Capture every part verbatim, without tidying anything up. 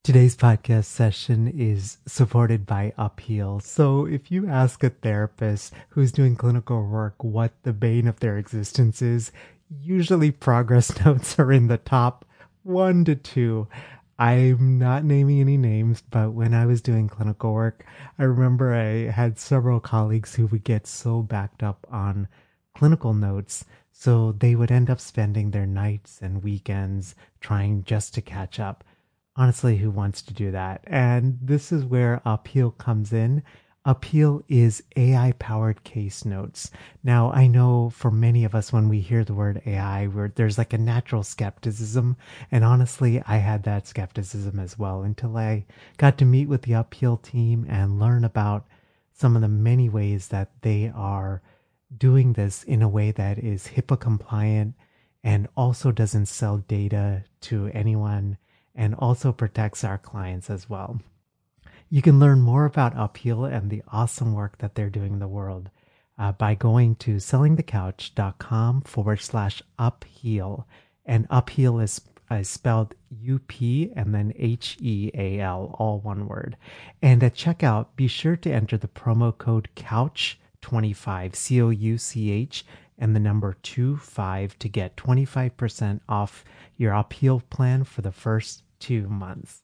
Today's podcast session is supported by Upheal. So if you ask a therapist who's doing clinical work what the bane of their existence is, usually progress notes are in the top one to two. I'm not naming any names, but when I was doing clinical work, I remember I had several colleagues who would get so backed up on clinical notes, so they would end up spending their nights and weekends trying just to catch up. Honestly, who wants to do that? And this is where Upheal comes in. Upheal is A I-powered case notes. Now, I know for many of us, when we hear the word A I, we're, there's like a natural skepticism. And honestly, I had that skepticism as well until I got to meet with the Upheal team and learn about some of the many ways that they are doing this in a way that is HIPAA compliant and also doesn't sell data to anyone, and also protects our clients as well. You can learn more about Upheal and the awesome work that they're doing in the world uh, by going to sellingthecouch.com forward slash upheal. And Upheal is, is spelled U P and then H E A L, all one word. And at checkout, be sure to enter the promo code couch twenty-five, C O U C H, and the number two five to get twenty-five percent off your Upheal plan for the first two months.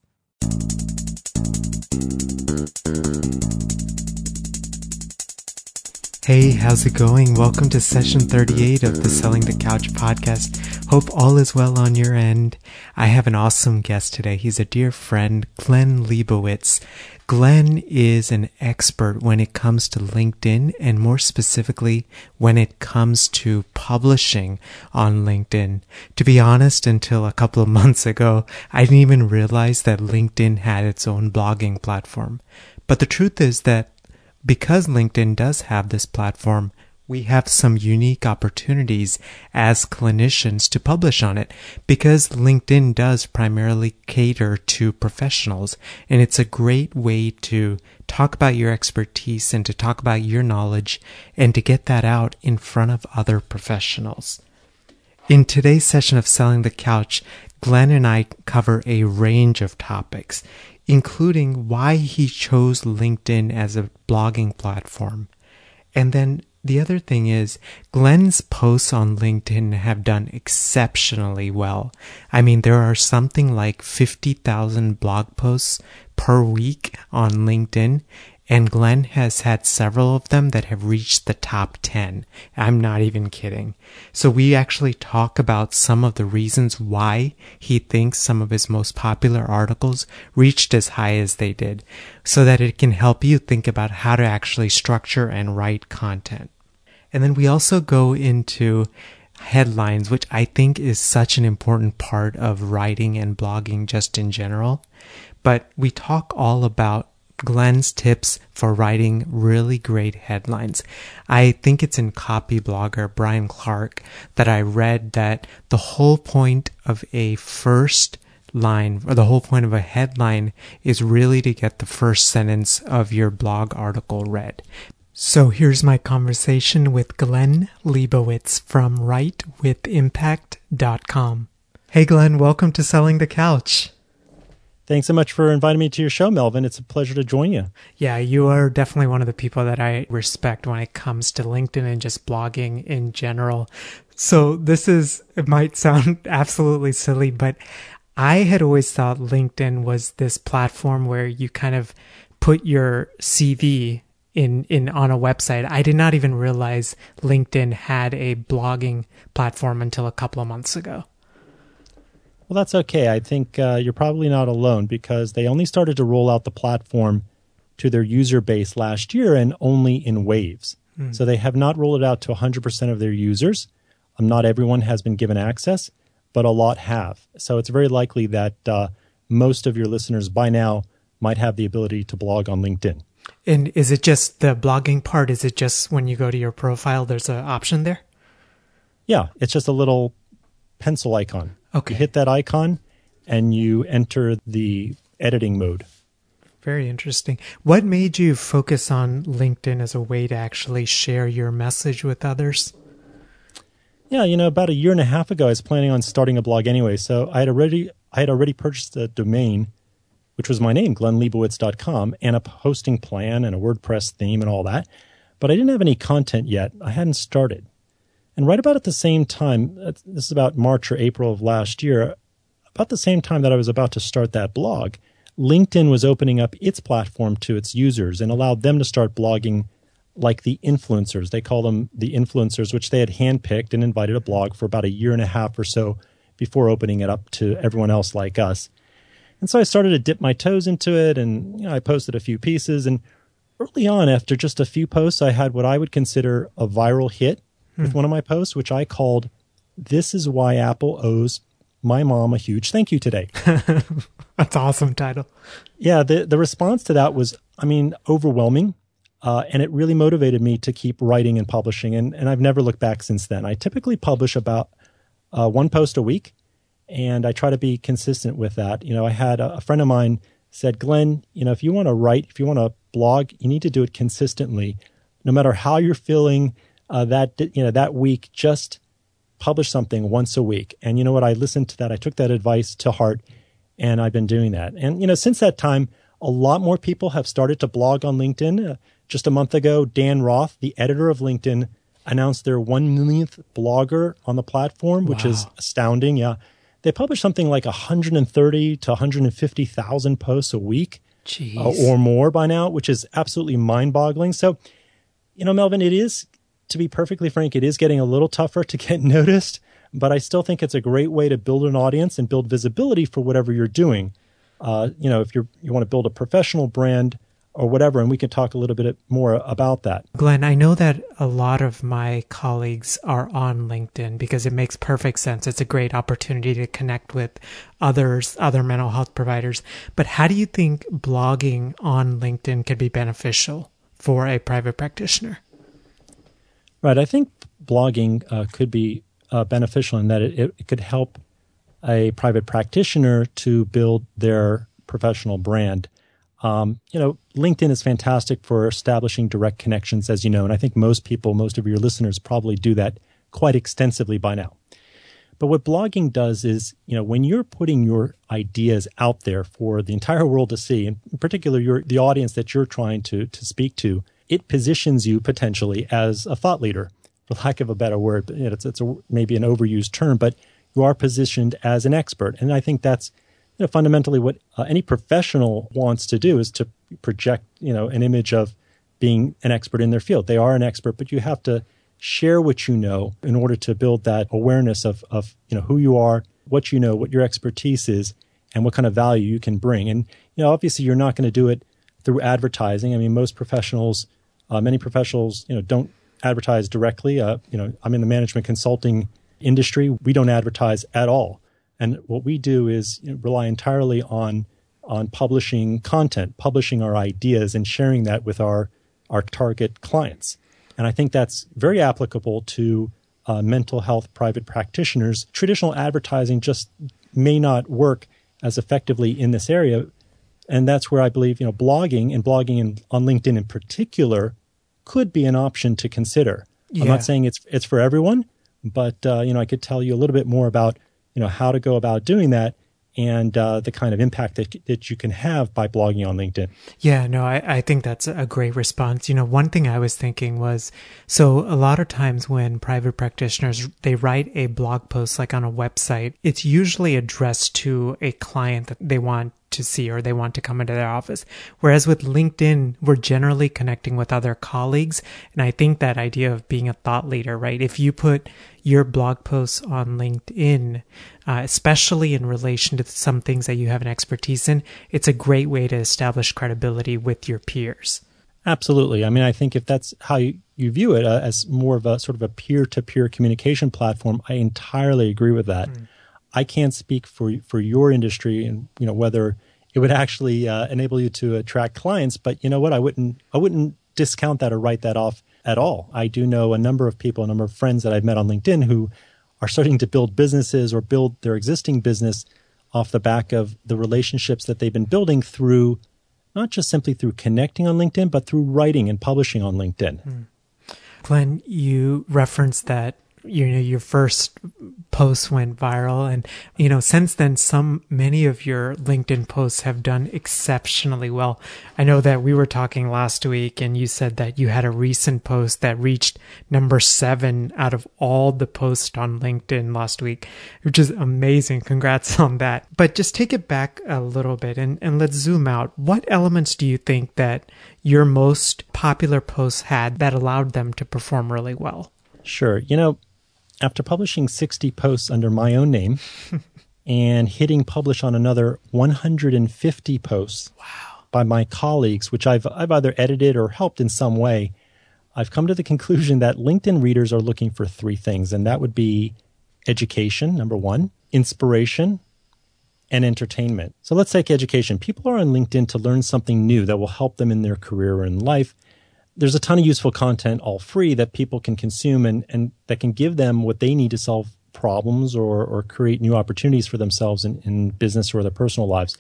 Hey, how's it going? Welcome to session thirty-eight of the Selling the Couch podcast. Hope all is well on your end. I have an awesome guest today. He's a dear friend, Glenn Leibowitz. Glenn is an expert when it comes to LinkedIn, and more specifically, when it comes to publishing on LinkedIn. To be honest, until a couple of months ago, I didn't even realize that LinkedIn had its own blogging platform. But the truth is that because LinkedIn does have this platform, we have some unique opportunities as clinicians to publish on it, because LinkedIn does primarily cater to professionals, and it's a great way to talk about your expertise and to talk about your knowledge and to get that out in front of other professionals. In today's session of Selling the Couch, Glenn and I cover a range of topics, including why he chose LinkedIn as a blogging platform. And then the other thing is, Glenn's posts on LinkedIn have done exceptionally well. I mean, there are something like fifty thousand blog posts per week on LinkedIn, and Glenn has had several of them that have reached the top ten. I'm not even kidding. So we actually talk about some of the reasons why he thinks some of his most popular articles reached as high as they did, so that it can help you think about how to actually structure and write content. And then we also go into headlines, which I think is such an important part of writing and blogging just in general. But we talk all about Glenn's tips for writing really great headlines. I think it's in Copy Blogger, Brian Clark, that I read that the whole point of a first line, or the whole point of a headline, is really to get the first sentence of your blog article read. So here's my conversation with Glenn Leibowitz from write with impact dot com. Hey Glenn, welcome to Selling the Couch. Thanks so much for inviting me to your show, Melvin. It's a pleasure to join you. Yeah, you are definitely one of the people that I respect when it comes to LinkedIn and just blogging in general. So this is, it might sound absolutely silly, but I had always thought LinkedIn was this platform where you kind of put your C V in, in on a website. I did not even realize LinkedIn had a blogging platform until a couple of months ago. Well, that's okay. I think uh, you're probably not alone, because they only started to roll out the platform to their user base last year, and only in waves. Mm. So they have not rolled it out to one hundred percent of their users. Um, not everyone has been given access, but a lot have. So it's very likely that uh, most of your listeners by now might have the ability to blog on LinkedIn. And is it just the blogging part? Is it just when you go to your profile, there's an option there? Yeah, it's just a little pencil icon. Okay. You hit that icon and you enter the editing mode. Very interesting. What made you focus on LinkedIn as a way to actually share your message with others? Yeah, you know, about a year and a half ago, I was planning on starting a blog anyway. So I had already I had already purchased a domain, which was my name, glenn leibowitz dot com, and a hosting plan and a WordPress theme and all that. But I didn't have any content yet. I hadn't started. And right about at the same time, this is about March or April of last year, about the same time that I was about to start that blog, LinkedIn was opening up its platform to its users and allowed them to start blogging like the influencers. They call them the influencers, which they had handpicked and invited to blog for about a year and a half or so before opening it up to everyone else like us. And so I started to dip my toes into it, and you know, I posted a few pieces. And early on, after just a few posts, I had what I would consider a viral hit hmm. with one of my posts, which I called, "This is Why Apple Owes My Mom a Huge Thank You Today." That's an awesome title. Yeah, the, the response to that was, I mean, overwhelming. Uh, and it really motivated me to keep writing and publishing. And, and I've never looked back since then. I typically publish about uh, one post a week, and I try to be consistent with that. You know, I had a, a friend of mine said, "Glenn, you know, if you want to write, if you want to blog, you need to do it consistently. No matter how you're feeling uh, that, you know, that week, just publish something once a week." And you know what? I listened to that. I took that advice to heart, and I've been doing that. And, you know, since that time, a lot more people have started to blog on LinkedIn. Uh, just a month ago, Dan Roth, the editor of LinkedIn, announced their one millionth blogger on the platform, which wow. is astounding. Yeah. They publish something like one hundred thirty to one hundred fifty thousand posts a week uh, or more by now, which is absolutely mind-boggling. So, you know, Melvin, it is, to be perfectly frank, it is getting a little tougher to get noticed, but I still think it's a great way to build an audience and build visibility for whatever you're doing. Uh, you know, if you're, you want to build a professional brand or whatever, and we can talk a little bit more about that. Glenn, I know that a lot of my colleagues are on LinkedIn because it makes perfect sense. It's a great opportunity to connect with others, other mental health providers. But how do you think blogging on LinkedIn could be beneficial for a private practitioner? Right. I think blogging uh, could be uh, beneficial in that it, it could help a private practitioner to build their professional brand. Um, you know, LinkedIn is fantastic for establishing direct connections, as you know, and I think most people, most of your listeners probably do that quite extensively by now. But what blogging does is, you know, when you're putting your ideas out there for the entire world to see, and in particular your the audience that you're trying to to speak to, it positions you potentially as a thought leader, for lack of a better word. You know, it's it's a, maybe an overused term, but you are positioned as an expert, and I think that's, you know, fundamentally what uh, any professional wants to do is to project, you know, an image of being an expert in their field. They are an expert, but you have to share what you know in order to build that awareness of, of, you know, who you are, what you know, what your expertise is, and what kind of value you can bring. And, you know, obviously you're not going to do it through advertising. I mean, most professionals, uh, many professionals, you know, don't advertise directly. Uh, you know, I'm in the management consulting industry. We don't advertise at all. And what we do is, you know, rely entirely on on publishing content, publishing our ideas, and sharing that with our our target clients. And I think that's very applicable to uh, mental health private practitioners. Traditional advertising just may not work as effectively in this area, and that's where I believe, you know, blogging and blogging in, on LinkedIn in particular could be an option to consider. Yeah. I'm not saying it's it's for everyone, but uh, you know, I could tell you a little bit more about, you know, how to go about doing that and uh, the kind of impact that that you can have by blogging on LinkedIn. Yeah, no, I, I think that's a great response. You know, one thing I was thinking was, so a lot of times when private practitioners, they write a blog post like on a website, it's usually addressed to a client that they want to see or they want to come into their office. Whereas with LinkedIn, we're generally connecting with other colleagues. And I think that idea of being a thought leader, right? If you put your blog posts on LinkedIn, uh, especially in relation to some things that you have an expertise in, it's a great way to establish credibility with your peers. Absolutely. I mean, I think if that's how you, you view it uh, as more of a sort of a peer-to-peer communication platform, I entirely agree with that. Mm. I can't speak for for your industry and, you know, whether it would actually uh, enable you to attract clients, but you know what? I wouldn't I wouldn't discount that or write that off at all. I do know a number of people, a number of friends that I've met on LinkedIn who are starting to build businesses or build their existing business off the back of the relationships that they've been building through, not just simply through connecting on LinkedIn, but through writing and publishing on LinkedIn. Hmm. Glenn, you referenced that you know, your first post went viral, and, you know, since then, some, many of your LinkedIn posts have done exceptionally well. I know that we were talking last week and you said that you had a recent post that reached number seven out of all the posts on LinkedIn last week, which is amazing. Congrats on that. But just take it back a little bit and, and let's zoom out. What elements do you think that your most popular posts had that allowed them to perform really well? Sure. You know, after publishing sixty posts under my own name and hitting publish on another one hundred fifty posts wow. by my colleagues, which I've, I've either edited or helped in some way, I've come to the conclusion that LinkedIn readers are looking for three things, and that would be education, number one, inspiration, and entertainment. So let's take education. People are on LinkedIn to learn something new that will help them in their career or in life. There's a ton of useful content, all free, that people can consume and, and that can give them what they need to solve problems or, or create new opportunities for themselves in, in business or their personal lives.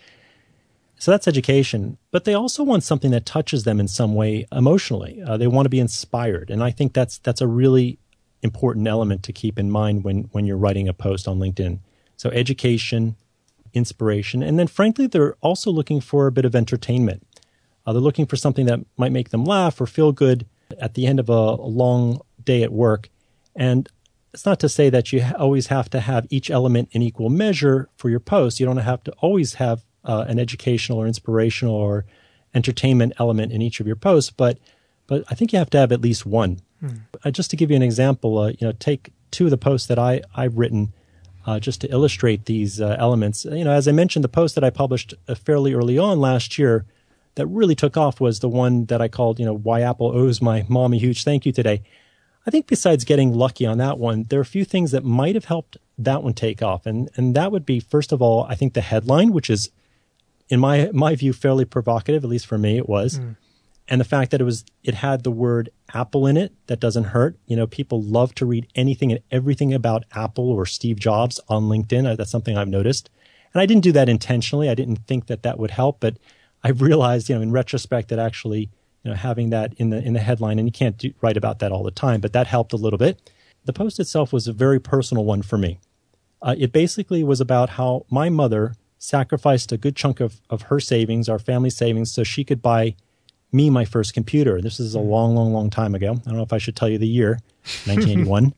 So that's education. But they also want something that touches them in some way emotionally. Uh, they want to be inspired. And I think that's that's a really important element to keep in mind when, when you're writing a post on LinkedIn. So education, inspiration, and then frankly, they're also looking for a bit of entertainment. Uh, they're looking for something that might make them laugh or feel good at the end of a, a long day at work. And it's not to say that you ha- always have to have each element in equal measure for your post. You don't have to always have uh, an educational or inspirational or entertainment element in each of your posts, but but I think you have to have at least one. Hmm. Uh, just to give you an example, uh, you know, take two of the posts that I, I've written uh, just to illustrate these uh, elements. You know, as I mentioned, the post that I published uh, fairly early on last year that really took off was the one that I called, you know, Why Apple Owes My Mom a Huge Thank You Today. I think besides getting lucky on that one, there are a few things that might have helped that one take off. And and that would be, first of all, I think the headline, which is, in my my view, fairly provocative, at least for me it was. Mm. And the fact that it was it had the word Apple in it, that doesn't hurt. You know, people love to read anything and everything about Apple or Steve Jobs on LinkedIn. That's something I've noticed. And I didn't do that intentionally. I didn't think that that would help, but I've realized, you know, in retrospect that actually, you know, having that in the in the headline, and you can't do, write about that all the time, but that helped a little bit. The post itself was a very personal one for me. Uh, it basically was about how my mother sacrificed a good chunk of, of her savings, our family savings, so she could buy me my first computer. This is a long, long, long time ago. I don't know if I should tell you the year, nineteen eighty-one.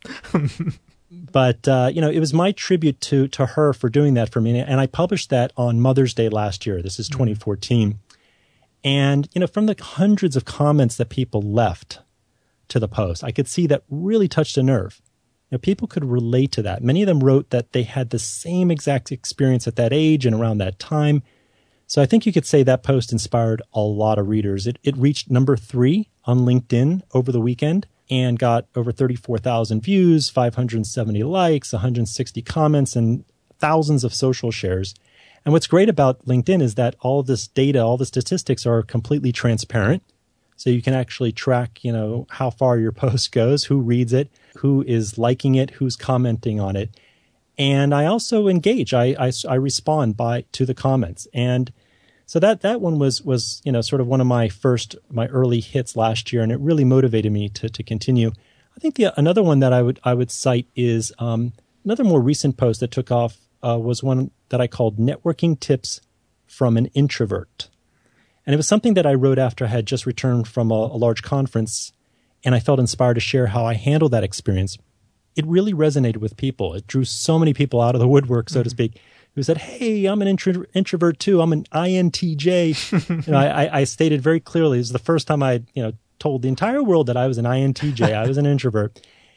But, uh, you know, it was my tribute to to her for doing that for me. And I published that on Mother's Day last year. This is twenty fourteen. And, you know, from the hundreds of comments that people left to the post, I could see that really touched a nerve. You know, people could relate to that. Many of them wrote that they had the same exact experience at that age and around that time. So I think you could say that post inspired a lot of readers. It, it reached number three on LinkedIn over the weekend and got over thirty-four thousand views, five hundred seventy likes, one hundred sixty comments, and thousands of social shares. And what's great about LinkedIn is that all this data, all the statistics are completely transparent. So you can actually track, you know, how far your post goes, who reads it, who is liking it, who's commenting on it. And I also engage. I, I, I respond by to the comments. And so that that one was, was you know, sort of one of my first, my early hits last year, and it really motivated me to to continue. I think the another one that I would I would cite is um, another more recent post that took off uh, was one that I called Networking Tips from an Introvert. And it was something that I wrote after I had just returned from a, a large conference, and I felt inspired to share how I handled that experience. It really resonated with people. It drew so many people out of the woodwork, so mm-hmm. to speak, who said, hey, I'm an intro- introvert too. I'm an I N T J. you know, I, I stated very clearly, this is the first time I you know, told the entire world that I was an I N T J. I was an introvert.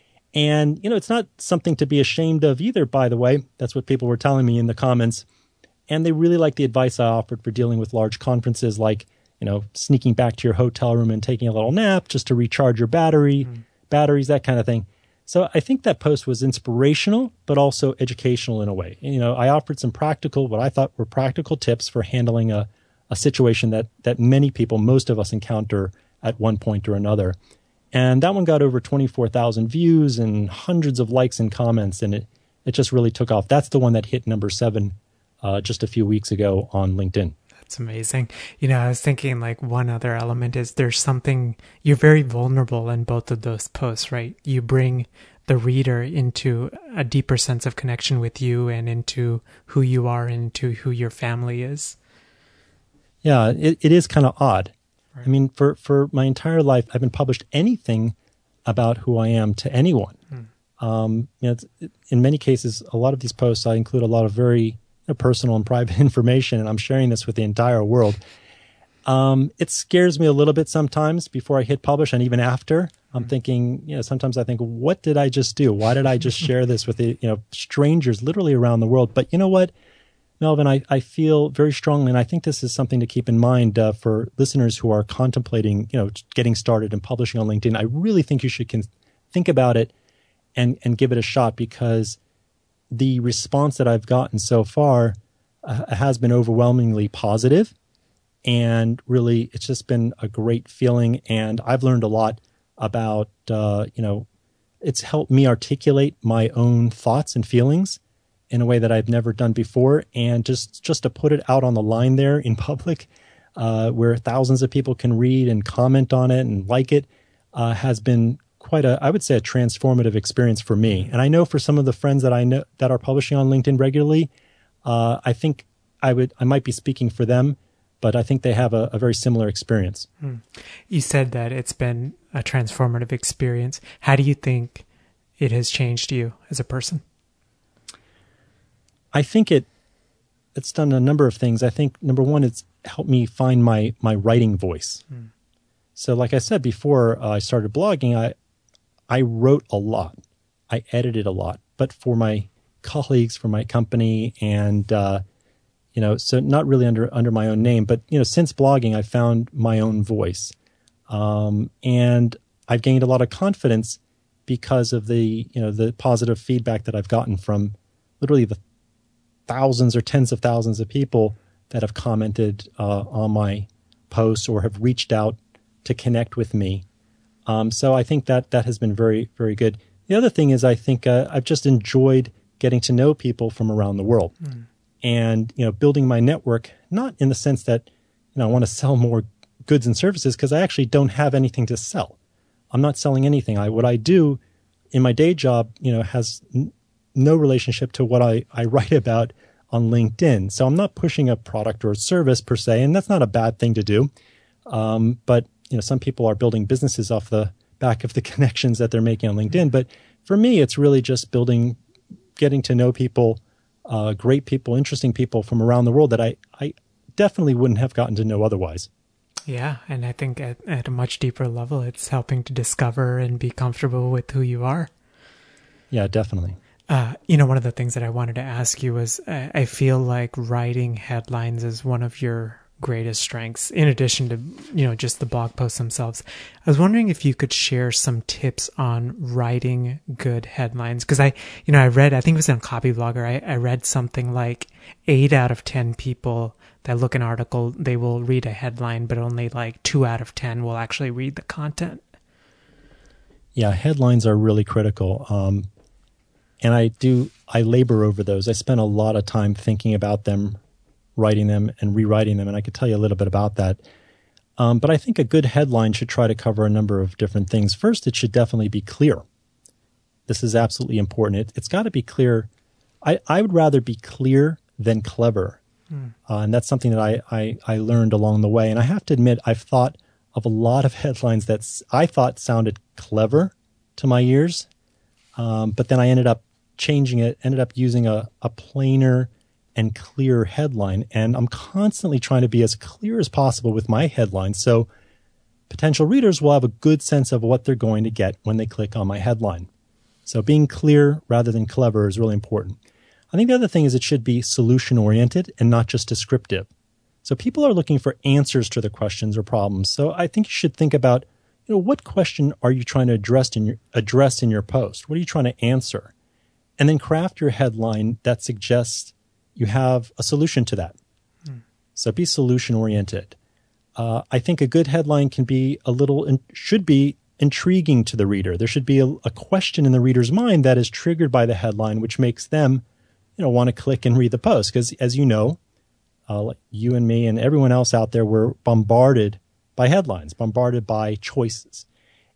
And, you know, it's not something to be ashamed of either, by the way. That's what people were telling me in the comments. And they really liked the advice I offered for dealing with large conferences, like, you know, sneaking back to your hotel room and taking a little nap just to recharge your battery, mm. batteries, that kind of thing. So I think that post was inspirational, but also educational in a way. You know, I offered some practical, what I thought were practical tips for handling a, a situation that that many people, most of us encounter at one point or another. And that one got over twenty-four thousand views and hundreds of likes and comments, and it, it just really took off. That's the one that hit number seven uh, just a few weeks ago on LinkedIn. That's amazing. You know, I was thinking like one other element is there's something, you're very vulnerable in both of those posts, right? You bring the reader into a deeper sense of connection with you and into who you are and into who your family is. Yeah, it, it is kind of odd. Right. I mean, for, for my entire life, I haven't published anything about who I am to anyone. Hmm. Um, you know, it's, it, in many cases, a lot of these posts, I include a lot of very you know, personal and private information, and I'm sharing this with the entire world. Um, it scares me a little bit sometimes before I hit publish, and even after. I'm mm-hmm. thinking, you know, sometimes I think, what did I just do? Why did I just share this with the, you know, strangers literally around the world? But you know what, Melvin, I, I feel very strongly, and I think this is something to keep in mind uh, for listeners who are contemplating, you know, getting started and publishing on LinkedIn. I really think you should con- think about it and, and give it a shot, because the response that I've gotten so far uh, has been overwhelmingly positive. And really, it's just been a great feeling. And I've learned a lot about, uh, you know, it's helped me articulate my own thoughts and feelings in a way that I've never done before. And just, just to put it out on the line there in public, uh, where thousands of people can read and comment on it and like it, uh, has been quite a, I would say, a transformative experience for me. And I know for some of the friends that I know that are publishing on LinkedIn regularly, uh, I think I would, I might be speaking for them, but I think they have a, a very similar experience. Hmm. You said that it's been a transformative experience. How do you think it has changed you as a person? I think it it's done a number of things. I think, number one, it's helped me find my my writing voice. Hmm. So like I said before uh, I started blogging, I I wrote a lot. I edited a lot, but for my colleagues, for my company, and uh You know, so not really under under my own name, but, you know, since blogging, I found my own voice. Um, and I've gained a lot of confidence because of the, you know, the positive feedback that I've gotten from literally the thousands or tens of thousands of people that have commented uh, on my posts or have reached out to connect with me. Um, so I think that that has been very, very good. The other thing is I think uh, I've just enjoyed getting to know people from around the world. Mm. And, you know, building my network, not in the sense that, you know, I want to sell more goods and services, because I actually don't have anything to sell. I'm not selling anything. I, what I do in my day job, you know, has n- no relationship to what I, I write about on LinkedIn. So I'm not pushing a product or a service per se, and that's not a bad thing to do. Um, but, you know, some people are building businesses off the back of the connections that they're making on LinkedIn. But for me, it's really just building, getting to know people, Uh, great people, interesting people from around the world that I, I definitely wouldn't have gotten to know otherwise. Yeah, and I think at, at a much deeper level, it's helping to discover and be comfortable with who you are. Yeah, definitely. Uh, you know, one of the things that I wanted to ask you was, I, I feel like writing headlines is one of your greatest strengths, in addition to, you know, just the blog posts themselves. I was wondering if you could share some tips on writing good headlines. Because I, you know, I read, I think it was on Copyblogger, I, I read something like eight out of ten people that look an article, they will read a headline, but only like two out of ten will actually read the content. Yeah, headlines are really critical. Um, and I do, I labor over those. I spend a lot of time thinking about them, writing them and rewriting them, and I could tell you a little bit about that. Um, but I think a good headline should try to cover a number of different things. First, it should definitely be clear. This is absolutely important. It, it's got to be clear. I, I would rather be clear than clever. Hmm. Uh, and that's something that I, I, I learned along the way. And I have to admit, I've thought of a lot of headlines that I thought sounded clever to my ears. Um, but then I ended up changing it, ended up using a, a plainer and clear headline. And I'm constantly trying to be as clear as possible with my headlines, so potential readers will have a good sense of what they're going to get when they click on my headline. So being clear rather than clever is really important. I think the other thing is it should be solution-oriented and not just descriptive. So people are looking for answers to their questions or problems. So I think you should think about, you know, what question are you trying to address in your, address in your post? What are you trying to answer? And then craft your headline that suggests you have a solution to that. Hmm. So be solution-oriented. Uh, I think a good headline can be a little, in, should be intriguing to the reader. There should be a, a question in the reader's mind that is triggered by the headline, which makes them, you know, want to click and read the post. Because as you know, uh, you and me and everyone else out there, we're bombarded by headlines, bombarded by choices.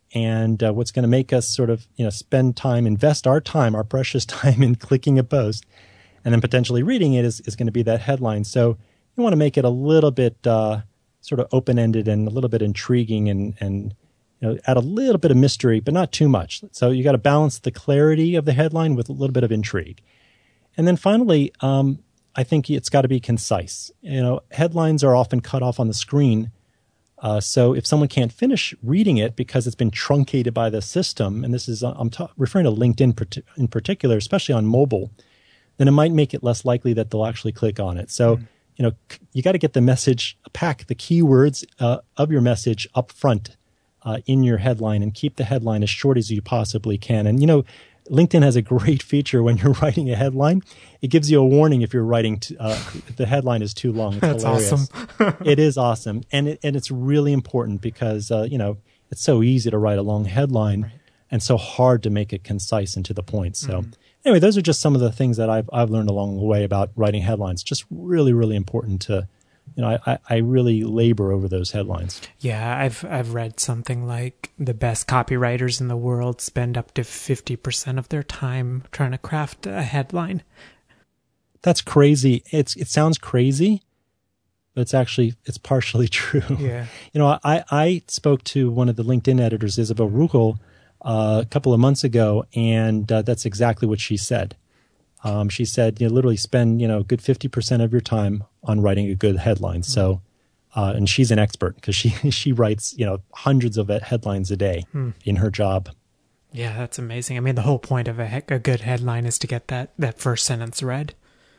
And uh, what's going to make us sort of, you know, spend time, invest our time, our precious time in clicking a post and then potentially reading it is, is going to be that headline. So you want to make it a little bit uh, sort of open-ended and a little bit intriguing and, and you know, add a little bit of mystery, but not too much. So you got to balance the clarity of the headline with a little bit of intrigue. And then finally, um, I think it's got to be concise. You know, headlines are often cut off on the screen. Uh, so if someone can't finish reading it because it's been truncated by the system, and this is, I'm ta- referring to LinkedIn in particular, especially on mobile, then it might make it less likely that they'll actually click on it. So, mm. you know, you got to get the message, pack the keywords uh, of your message up front uh, in your headline and keep the headline as short as you possibly can. And, you know, LinkedIn has a great feature when you're writing a headline. It gives you a warning if you're writing, t- uh, if the headline is too long. It's That's hilarious. Awesome. It is awesome. And it, and it's really important because, uh, you know, it's so easy to write a long headline right. and so hard to make it concise and to the point. So mm-hmm. anyway, those are just some of the things that I've, I've learned along the way about writing headlines. Just really, really important to, you know, I, I really labor over those headlines. Yeah, I've I've read something like the best copywriters in the world spend up to fifty percent of their time trying to craft a headline. That's crazy. It's it sounds crazy, but it's actually it's partially true. Yeah. You know, I, I spoke to one of the LinkedIn editors, Isabel Ruckel, uh, a couple of months ago, and uh, that's exactly what she said. Um, she said, you know, literally spend, you know, a good fifty percent of your time on writing a good headline. Mm. So, uh, and she's an expert because she, she writes, you know, hundreds of headlines a day mm. in her job. Yeah, that's amazing. I mean, the whole point of a, he- a good headline is to get that, that first sentence read.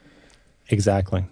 Exactly.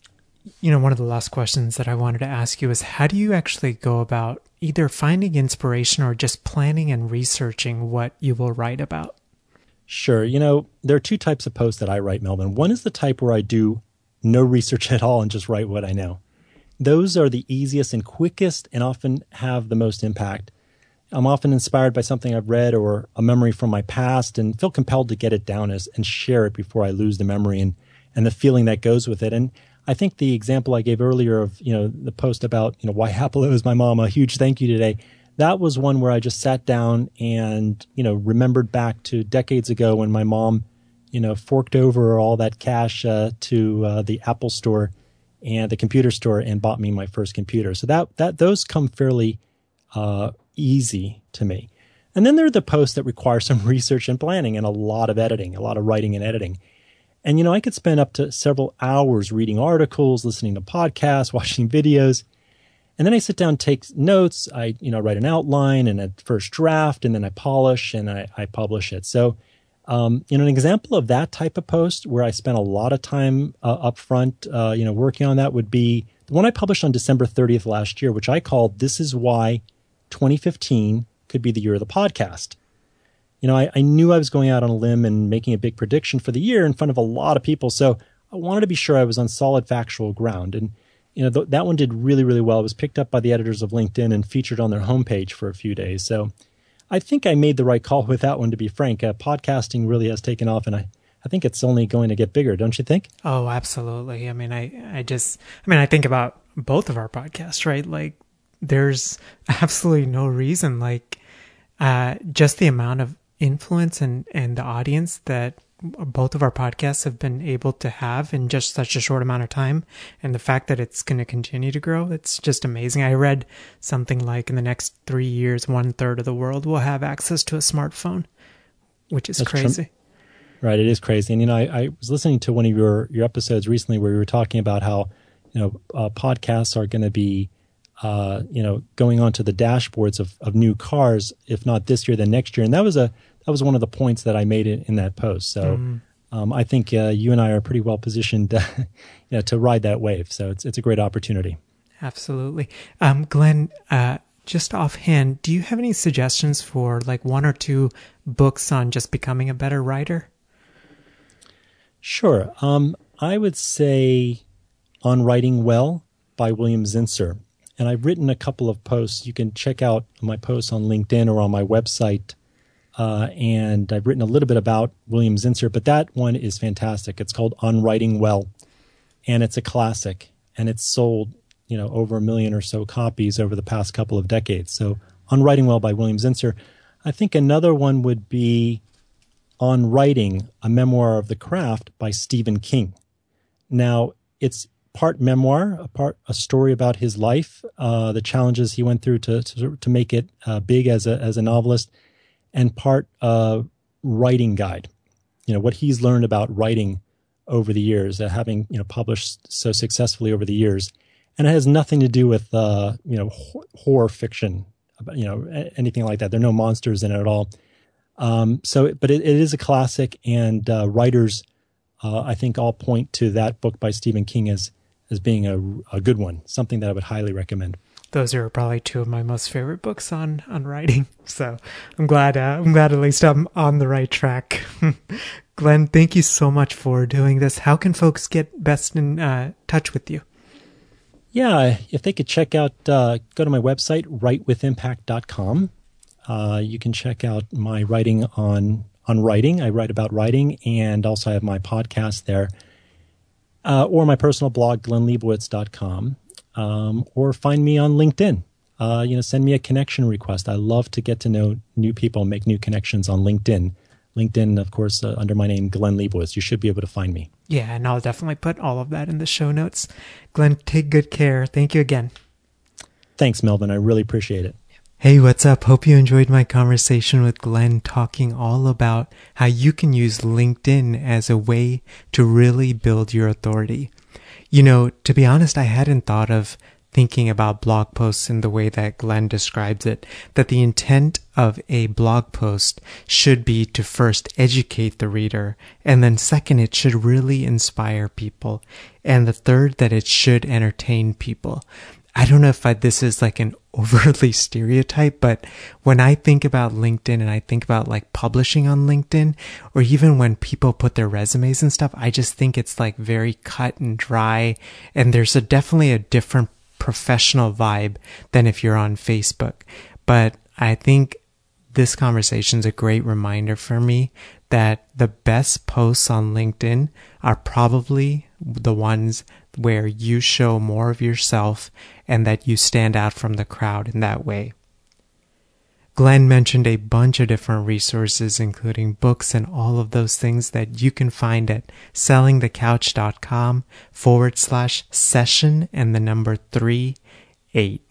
You know, one of the last questions that I wanted to ask you is, how do you actually go about either finding inspiration or just planning and researching what you will write about? Sure. You know, there are two types of posts that I write, Melvin. One is the type where I do no research at all and just write what I know. Those are the easiest and quickest and often have the most impact. I'm often inspired by something I've read or a memory from my past and feel compelled to get it down as, and share it before I lose the memory and, and the feeling that goes with it. And I think the example I gave earlier of, you know, the post about, you know, why Apple owes my mom a huge thank you today, that was one where I just sat down and, you know, remembered back to decades ago when my mom, you know, forked over all that cash uh, to uh, the Apple store and the computer store and bought me my first computer. So that that those come fairly uh, easy to me. And then there are the posts that require some research and planning and a lot of editing, a lot of writing and editing. And, you know, I could spend up to several hours reading articles, listening to podcasts, watching videos. And then I sit down, take notes. I, you know, write an outline and a first draft, and then I polish and I, I publish it. So, um, you know, an example of that type of post where I spent a lot of time uh, up front, uh, you know, working on that would be the one I published on December thirtieth last year, which I called "This is Why twenty fifteen Could Be the Year of the Podcast." You know, I, I knew I was going out on a limb and making a big prediction for the year in front of a lot of people. So I wanted to be sure I was on solid factual ground. And you know, th- that one did really, really well. It was picked up by the editors of LinkedIn and featured on their homepage for a few days. So I think I made the right call with that one, to be frank. Uh, podcasting really has taken off, and I, I think it's only going to get bigger, don't you think? Oh, absolutely. I mean, I, I just, I mean, I think about both of our podcasts, right? Like, there's absolutely no reason, like, uh, just the amount of influence and, and the audience that both of our podcasts have been able to have in just such a short amount of time. And the fact that it's going to continue to grow, it's just amazing. I read something like in the next three years, one third of the world will have access to a smartphone, which is That's crazy. Tr- right. It is crazy. And, you know, I, I was listening to one of your, your episodes recently where you were talking about how, you know, uh, podcasts are going to be, uh, you know, going onto the dashboards of, of new cars, if not this year, then next year. And that was a, That was one of the points that I made in, in that post. So mm. um, I think uh, you and I are pretty well positioned uh, you know, to ride that wave. So it's it's a great opportunity. Absolutely. Um, Glenn, uh, just offhand, do you have any suggestions for like one or two books on just becoming a better writer? Sure. Um, I would say On Writing Well by William Zinsser. And I've written a couple of posts. You can check out my posts on LinkedIn or on my website. Uh, and I've written a little bit about William Zinsser, but that one is fantastic. It's called On Writing Well, and it's a classic, and it's sold, you know, over a million or so copies over the past couple of decades. So On Writing Well by William Zinsser. I think another one would be On Writing, A Memoir of the Craft by Stephen King. Now, it's part memoir, a part a story about his life, uh, the challenges he went through to to, to make it uh, big as a as a novelist, and part uh, writing guide. You know, what he's learned about writing over the years, uh, having you know published so successfully over the years, and it has nothing to do with uh, you know h- horror fiction, you know anything like that. There are no monsters in it at all. Um, so, but it, it is a classic, and uh, writers, uh, I think, all point to that book by Stephen King as as being a, a good one, something that I would highly recommend. Those are probably two of my most favorite books on, on writing. So I'm glad, uh, I'm glad at least I'm on the right track. Glenn, thank you so much for doing this. How can folks get best in uh, touch with you? Yeah, if they could check out, uh, go to my website, write with impact dot com. Uh, you can check out my writing on, on writing. I write about writing, and also I have my podcast there. Uh, or my personal blog, glenn leibowitz dot com, um, or find me on LinkedIn. Uh, you know, send me a connection request. I love to get to know new people, make new connections on LinkedIn. LinkedIn, of course, uh, under my name, Glenn Leibowitz. You should be able to find me. Yeah, and I'll definitely put all of that in the show notes. Glenn, take good care. Thank you again. Thanks, Melvin. I really appreciate it. Hey, what's up? Hope you enjoyed my conversation with Glenn, talking all about how you can use LinkedIn as a way to really build your authority. You know, to be honest, I hadn't thought of thinking about blog posts in the way that Glenn describes it, that the intent of a blog post should be to first educate the reader, and then second, it should really inspire people, and the third, that it should entertain people. I don't know if I, this is like an overly stereotype, but when I think about LinkedIn and I think about like publishing on LinkedIn, or even when people put their resumes and stuff, I just think it's like very cut and dry. And there's a definitely a different professional vibe than if you're on Facebook. But I think this conversation is a great reminder for me that the best posts on LinkedIn are probably the ones where you show more of yourself and that you stand out from the crowd in that way. Glenn mentioned a bunch of different resources, including books and all of those things that you can find at sellingthecouch.com forward slash session and the number three, eight.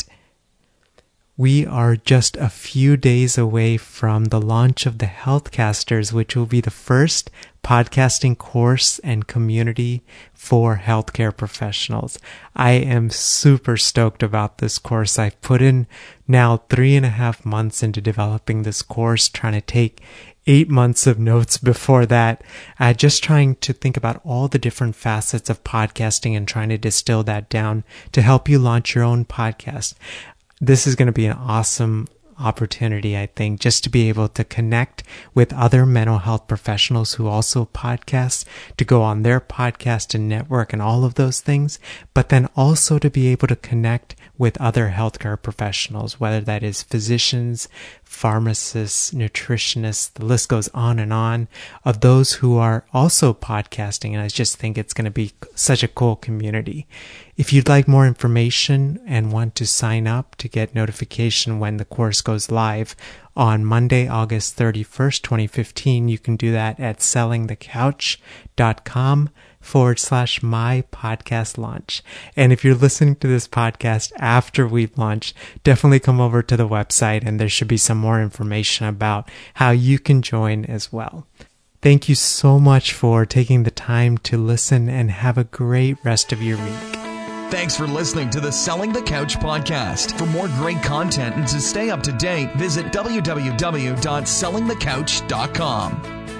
We are just a few days away from the launch of the Healthcasters, which will be the first podcasting course and community for healthcare professionals. I am super stoked about this course. I've put in now three and a half months into developing this course, trying to take eight months of notes before that, uh, just trying to think about all the different facets of podcasting and trying to distill that down to help you launch your own podcast. This is going to be an awesome opportunity, I think, just to be able to connect with other mental health professionals who also podcast, to go on their podcast and network and all of those things, but then also to be able to connect with other healthcare professionals, whether that is physicians, pharmacists, nutritionists, the list goes on and on, of those who are also podcasting. And I just think it's going to be such a cool community. If you'd like more information and want to sign up to get notification when the course goes live on Monday, August thirty-first, twenty fifteen, you can do that at sellingthecouch.com forward slash my podcast launch. And if you're listening to this podcast after we've launched, definitely come over to the website and there should be some more information about how you can join as well. Thank you so much for taking the time to listen, and have a great rest of your week. Thanks for listening to the Selling the Couch podcast. For more great content and to stay up to date, visit w w w dot selling the couch dot com.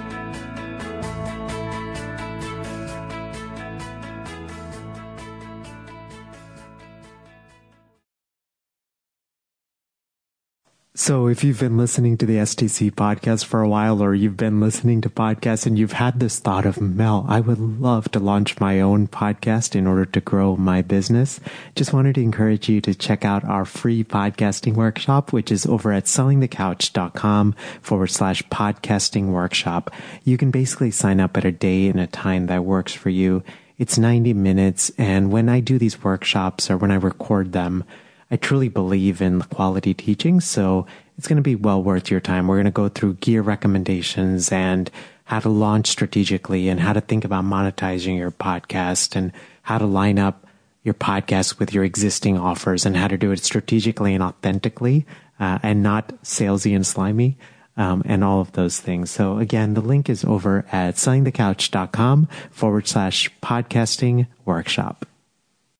So if you've been listening to the S T C podcast for a while, or you've been listening to podcasts and you've had this thought of, Mel, I would love to launch my own podcast in order to grow my business, just wanted to encourage you to check out our free podcasting workshop, which is over at sellingthecouch.com forward slash podcasting workshop. You can basically sign up at a day and a time that works for you. It's ninety minutes. And when I do these workshops or when I record them, I truly believe in quality teaching, so it's going to be well worth your time. We're going to go through gear recommendations and how to launch strategically and how to think about monetizing your podcast and how to line up your podcast with your existing offers and how to do it strategically and authentically uh, and not salesy and slimy. Um, and all of those things. So again, the link is over at sellingthecouch.com forward slash podcasting workshop.